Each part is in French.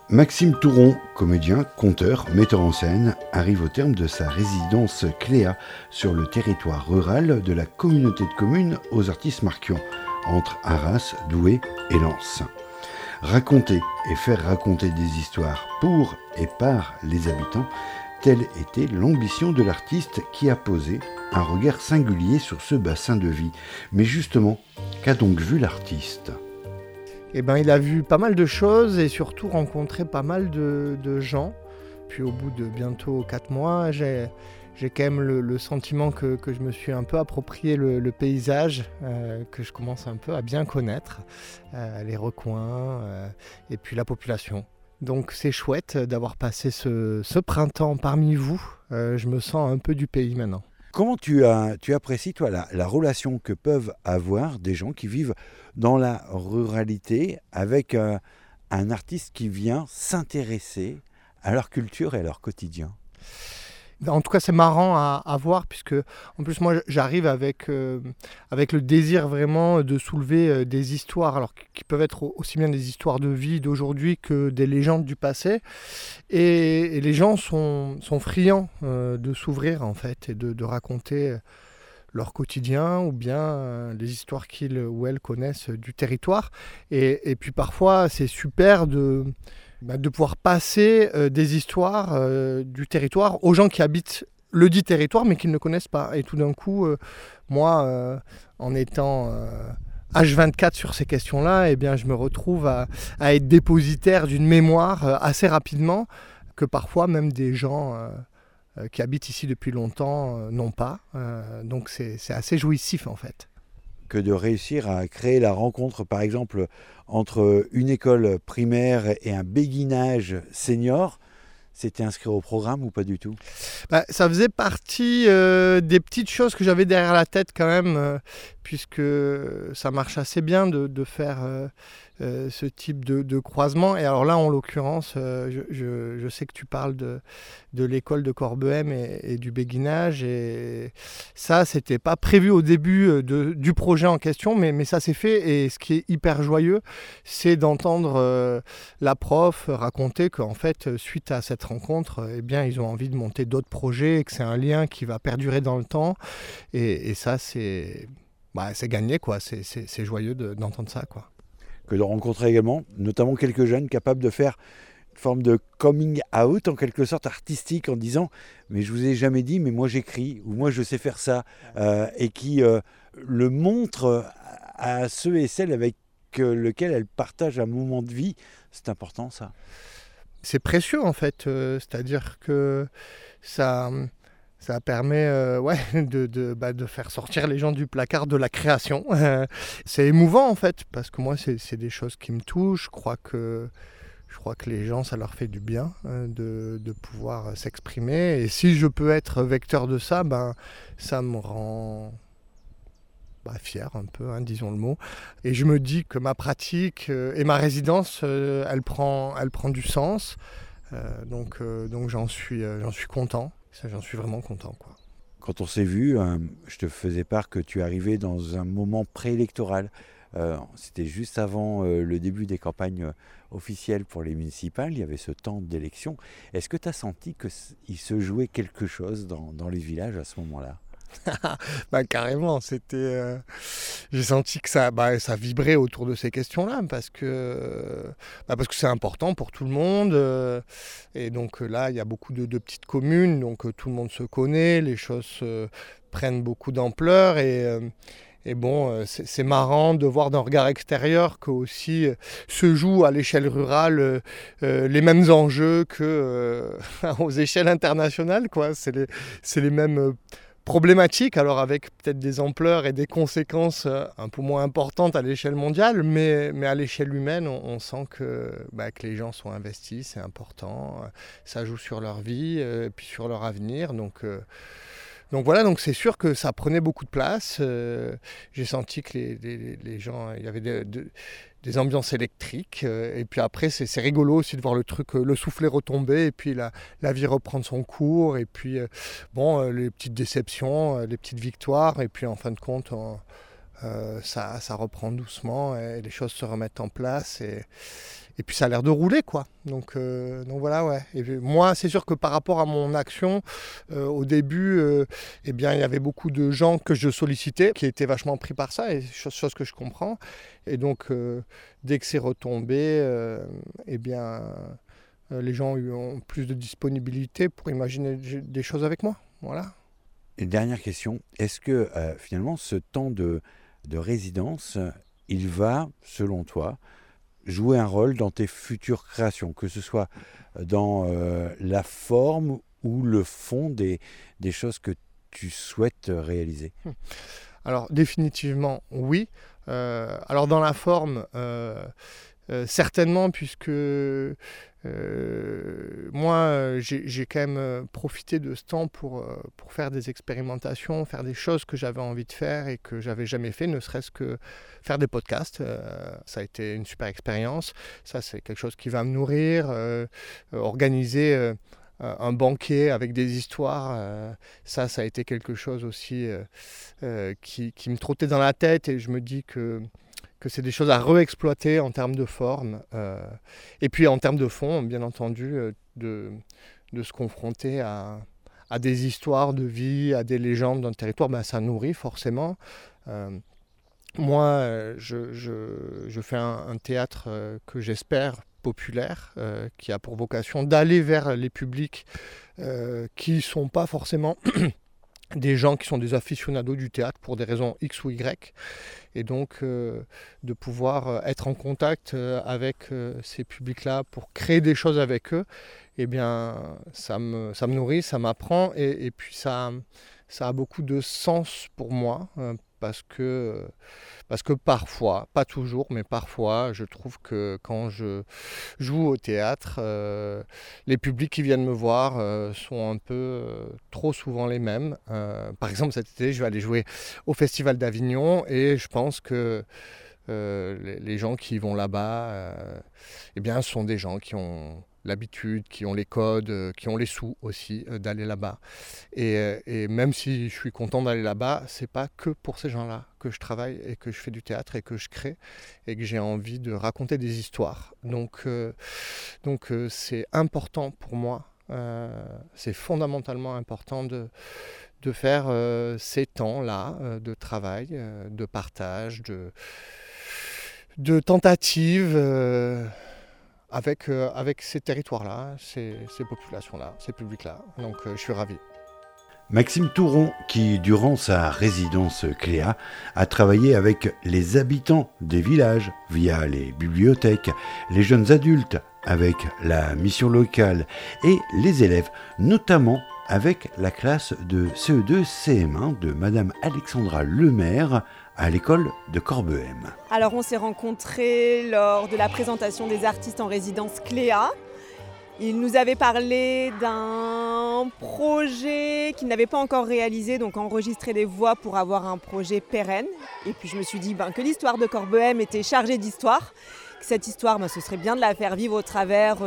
Maxime Touron, comédien, conteur, metteur en scène, arrive au terme de sa résidence Cléa sur le territoire rural de la communauté de communes aux Artistes-Marquion, entre Arras, Douai et Lens. Raconter et faire raconter des histoires pour et par les habitants, telle était l'ambition de l'artiste qui a posé un regard singulier sur ce bassin de vie. Mais justement, qu'a donc vu l'artiste ? Il a vu pas mal de choses et surtout rencontré pas mal de gens. Puis au bout de bientôt 4 mois, j'ai quand même le sentiment que je me suis un peu approprié le paysage, que je commence un peu à bien connaître, les recoins et puis la population. Donc c'est chouette d'avoir passé ce printemps parmi vous. Je me sens un peu du pays maintenant. Comment tu apprécies, toi, la relation que peuvent avoir des gens qui vivent dans la ruralité avec un artiste qui vient s'intéresser à leur culture et à leur quotidien ? En tout cas, c'est marrant à voir, puisque en plus moi j'arrive avec le désir vraiment de soulever des histoires, alors qui peuvent être aussi bien des histoires de vie d'aujourd'hui que des légendes du passé. Et les gens sont friands de s'ouvrir en fait et de raconter leur quotidien ou bien les histoires qu'ils ou elles connaissent du territoire. Et puis parfois c'est super de pouvoir passer des histoires du territoire aux gens qui habitent le dit territoire mais qui ne le connaissent pas. Et tout d'un coup, moi, en étant H24 sur ces questions-là, je me retrouve à être dépositaire d'une mémoire assez rapidement que parfois même des gens qui habitent ici depuis longtemps n'ont pas. Donc c'est assez jouissif en fait. Que de réussir à créer la rencontre, par exemple, entre une école primaire et un béguinage senior, c'était inscrit au programme ou pas du tout ? Ça faisait partie des petites choses que j'avais derrière la tête quand même, puisque ça marche assez bien de faire ce type de croisement. Et alors là, en l'occurrence, je sais que tu parles de l'école de Corbehem et du béguinage. Et ça, c'était pas prévu au début du projet en question, mais ça s'est fait. Et ce qui est hyper joyeux, c'est d'entendre la prof raconter qu'en fait, suite à cette rencontre, ils ont envie de monter d'autres projets et que c'est un lien qui va perdurer dans le temps. Et ça, c'est gagné, quoi. C'est joyeux d'entendre ça, quoi. Que de rencontrer également, notamment quelques jeunes capables de faire une forme de coming out, en quelque sorte artistique, en disant « mais je vous ai jamais dit, mais moi j'écris » ou « moi je sais faire ça », et qui le montrent à ceux et celles avec lesquels elles partagent un moment de vie. C'est important, ça. C'est précieux, en fait. C'est-à-dire que ça permet de faire sortir les gens du placard de la création. C'est émouvant en fait, parce que moi c'est des choses qui me touchent. Je crois que les gens, ça leur fait du bien de pouvoir s'exprimer. Et si je peux être vecteur de ça, ça me rend fier un peu, disons le mot. Et je me dis que ma pratique et ma résidence, elle prend du sens. Donc j'en suis content. Ça, j'en suis vraiment content, quoi. Quand on s'est vu, je te faisais part que tu arrivais dans un moment préélectoral. C'était juste avant le début des campagnes officielles pour les municipales. Il y avait ce temps d'élection. Est-ce que tu as senti qu'il se jouait quelque chose dans les villages à ce moment-là ? Carrément, j'ai senti que ça vibrait autour de ces questions-là parce que c'est important pour tout le monde, et donc là il y a beaucoup de petites communes, donc tout le monde se connaît, les choses prennent beaucoup d'ampleur et c'est marrant de voir d'un regard extérieur que aussi se jouent à l'échelle rurale les mêmes enjeux que aux échelles internationales, quoi. C'est les mêmes problématique, alors avec peut-être des ampleurs et des conséquences un peu moins importantes à l'échelle mondiale, mais à l'échelle humaine, on sent que les gens sont investis, c'est important, ça joue sur leur vie et puis sur leur avenir. Donc voilà, donc c'est sûr que ça prenait beaucoup de place. J'ai senti que les gens, il y avait des ambiances électriques. Et puis après, c'est rigolo aussi de voir le soufflet retomber et puis la vie reprendre son cours. Et puis les petites déceptions, les petites victoires. Et puis en fin de compte, ça reprend doucement et les choses se remettent en place et puis ça a l'air de rouler, quoi. Donc voilà, ouais. Et puis, moi, c'est sûr que par rapport à mon action, au début, eh bien, il y avait beaucoup de gens que je sollicitais qui étaient vachement pris par ça, et chose que je comprends. Et donc, dès que c'est retombé, eh bien, les gens ont plus de disponibilité pour imaginer des choses avec moi. Voilà. Et dernière question, est-ce que finalement ce temps de résidence, il va, selon toi, jouer un rôle dans tes futures créations, que ce soit dans la forme ou le fond des choses que tu souhaites réaliser? Alors définitivement oui. Alors dans la forme, certainement, puisque moi j'ai quand même profité de ce temps pour faire des expérimentations, faire des choses que j'avais envie de faire et que j'avais jamais fait, ne serait-ce que faire des podcasts. Ça a été une super expérience. Ça, c'est quelque chose qui va me nourrir. Organiser un banquet avec des histoires, ça a été quelque chose aussi qui me trottait dans la tête, et je me dis que c'est des choses à réexploiter en termes de forme, et puis en termes de fond, bien entendu, de se confronter à des histoires de vie, à des légendes d'un territoire, ça nourrit forcément. Moi, je fais un théâtre que j'espère populaire, qui a pour vocation d'aller vers les publics qui ne sont pas forcément des gens qui sont des aficionados du théâtre pour des raisons X ou Y. Et donc de pouvoir être en contact avec ces publics-là pour créer des choses avec eux, eh bien, ça me nourrit, ça m'apprend, et puis ça a beaucoup de sens pour moi, parce que parfois, pas toujours, mais parfois, je trouve que quand je joue au théâtre, les publics qui viennent me voir sont un peu trop souvent les mêmes. Par exemple, cet été, je vais aller jouer au Festival d'Avignon, et je pense que les gens qui vont là-bas, eh bien, ce sont des gens qui ont l'habitude, qui ont les codes, qui ont les sous aussi d'aller là-bas. Et même si je suis content d'aller là-bas, c'est pas que pour ces gens-là que je travaille et que je fais du théâtre et que je crée et que j'ai envie de raconter des histoires. Donc c'est important pour moi, c'est fondamentalement important de faire ces temps-là de travail, de partage, de tentative avec ces territoires-là, ces populations-là, ces publics-là. Donc je suis ravi. Maxime Touron, qui durant sa résidence Cléa a travaillé avec les habitants des villages via les bibliothèques, les jeunes adultes avec la mission locale et les élèves, notamment avec la classe de CE2-CM1 de Madame Alexandra Lemaire à l'école de Corbehem. Alors on s'est rencontrés lors de la présentation des artistes en résidence Cléa. Il nous avait parlé d'un projet qu'il n'avait pas encore réalisé, donc enregistrer des voix pour avoir un projet pérenne. Et puis je me suis dit que l'histoire de Corbehem était chargée d'histoire. Que cette histoire, ce serait bien de la faire vivre au travers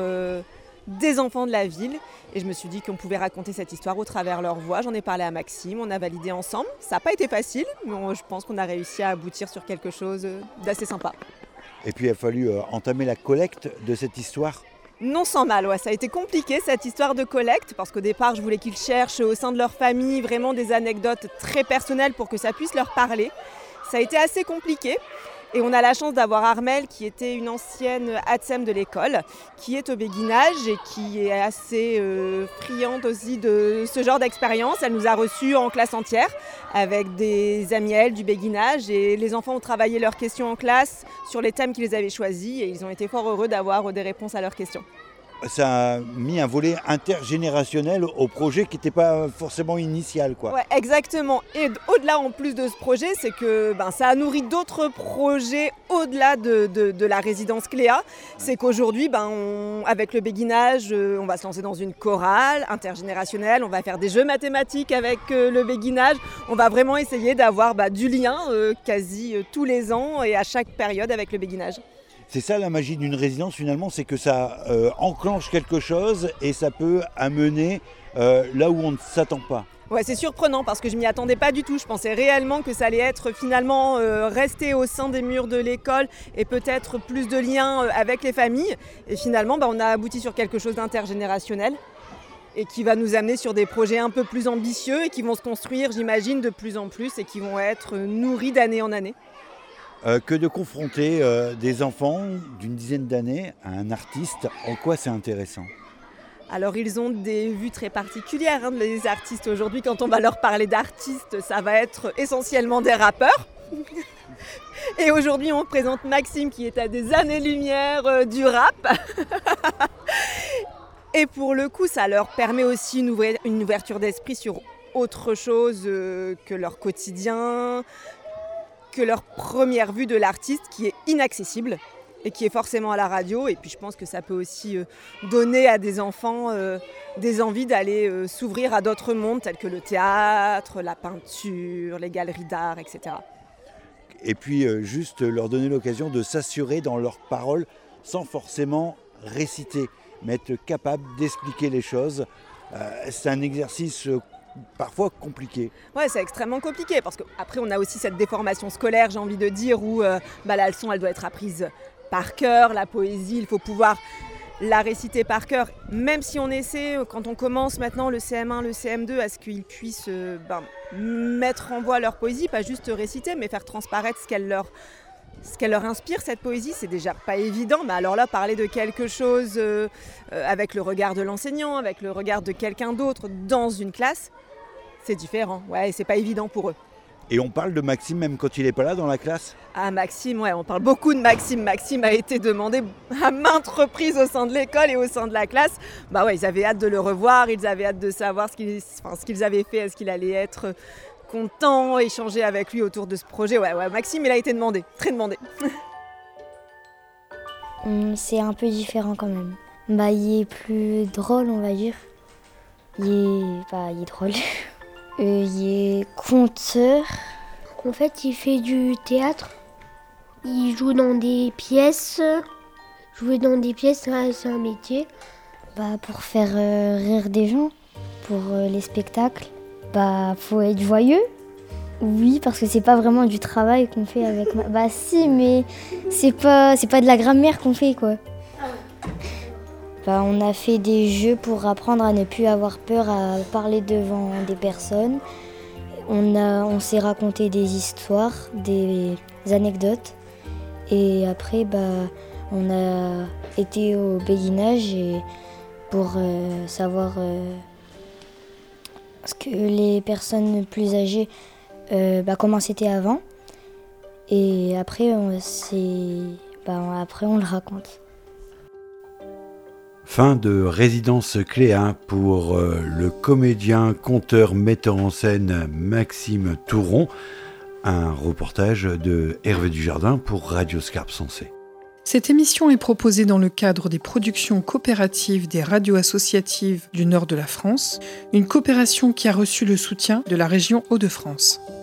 des enfants de la ville. Et je me suis dit qu'on pouvait raconter cette histoire au travers leur voix. J'en ai parlé à Maxime, on a validé ensemble. Ça n'a pas été facile, mais je pense qu'on a réussi à aboutir sur quelque chose d'assez sympa. Et puis il a fallu entamer la collecte de cette histoire. Non sans mal, ouais. Ça a été compliqué cette histoire de collecte, parce qu'au départ je voulais qu'ils cherchent au sein de leur famille vraiment des anecdotes très personnelles pour que ça puisse leur parler. Ça a été assez compliqué. Et on a la chance d'avoir Armelle, qui était une ancienne ATSEM de l'école, qui est au béguinage et qui est assez friande aussi de ce genre d'expérience. Elle nous a reçus en classe entière avec des amis à elle du béguinage, et les enfants ont travaillé leurs questions en classe sur les thèmes qu'ils avaient choisis, et ils ont été fort heureux d'avoir des réponses à leurs questions. Ça a mis un volet intergénérationnel au projet qui n'était pas forcément initial, quoi. Ouais, exactement. Et au-delà, en plus de ce projet, c'est que ça a nourri d'autres projets au-delà de la résidence Cléa. C'est qu'aujourd'hui, avec le béguinage, on va se lancer dans une chorale intergénérationnelle. On va faire des jeux mathématiques avec le béguinage. On va vraiment essayer d'avoir du lien quasi tous les ans et à chaque période avec le béguinage. C'est ça la magie d'une résidence finalement, c'est que ça enclenche quelque chose et ça peut amener là où on ne s'attend pas. Ouais, c'est surprenant parce que je m'y attendais pas du tout. Je pensais réellement que ça allait être finalement rester au sein des murs de l'école et peut-être plus de liens avec les familles. Et finalement, on a abouti sur quelque chose d'intergénérationnel et qui va nous amener sur des projets un peu plus ambitieux et qui vont se construire, j'imagine, de plus en plus et qui vont être nourris d'année en année. Que de confronter des enfants d'une dizaine d'années à un artiste, en quoi c'est intéressant ? Alors ils ont des vues très particulières, les artistes aujourd'hui. Quand on va leur parler d'artistes, ça va être essentiellement des rappeurs. Et aujourd'hui on présente Maxime qui est à des années-lumière du rap. Et pour le coup ça leur permet aussi une ouverture d'esprit sur autre chose que leur quotidien, que leur première vue de l'artiste qui est inaccessible et qui est forcément à la radio. Et puis je pense que ça peut aussi donner à des enfants des envies d'aller s'ouvrir à d'autres mondes tels que le théâtre, la peinture, les galeries d'art, etc. Et puis juste leur donner l'occasion de s'assurer dans leurs paroles sans forcément réciter, mais être capable d'expliquer les choses. C'est un exercice parfois compliqué. Ouais, c'est extrêmement compliqué parce qu'après on a aussi cette déformation scolaire, j'ai envie de dire, où la leçon elle doit être apprise par cœur, la poésie, il faut pouvoir la réciter par cœur, même si on essaie, quand on commence maintenant le CM1, le CM2, à ce qu'ils puissent mettre en voix leur poésie, pas juste réciter, mais faire transparaître ce qu'elle leur inspire, cette poésie, c'est déjà pas évident. Mais alors là, parler de quelque chose avec le regard de l'enseignant, avec le regard de quelqu'un d'autre dans une classe, c'est différent. Ouais, c'est pas évident pour eux. Et on parle de Maxime même quand il n'est pas là dans la classe ? Ah, Maxime, ouais, on parle beaucoup de Maxime. Maxime a été demandé à maintes reprises au sein de l'école et au sein de la classe. Ouais, ils avaient hâte de le revoir, ils avaient hâte de savoir ce qu'ils avaient fait, est-ce qu'il allait être content, échanger avec lui autour de ce projet. Ouais, Maxime, il a été demandé, très demandé. C'est un peu différent quand même. Il est plus drôle, on va dire. Il est drôle. Il est conteur. En fait, il fait du théâtre. Il joue dans des pièces. Jouer dans des pièces, c'est un métier. Pour faire rire des gens, pour les spectacles, faut être joyeux. Oui, parce que c'est pas vraiment du travail qu'on fait avec si, mais c'est pas de la grammaire qu'on fait, quoi. On a fait des jeux pour apprendre à ne plus avoir peur à parler devant des personnes. On s'est raconté des histoires, des anecdotes. Et après, on a été au béguinage pour savoir ce que les personnes plus âgées, comment c'était avant. Et après, on le raconte. Fin de Résidence Cléa pour le comédien, conteur, metteur en scène Maxime Touron. Un reportage de Hervé Dujardin pour Radio Scarpe Sensée. Cette émission est proposée dans le cadre des productions coopératives des radios associatives du nord de la France, une coopération qui a reçu le soutien de la région Hauts-de-France.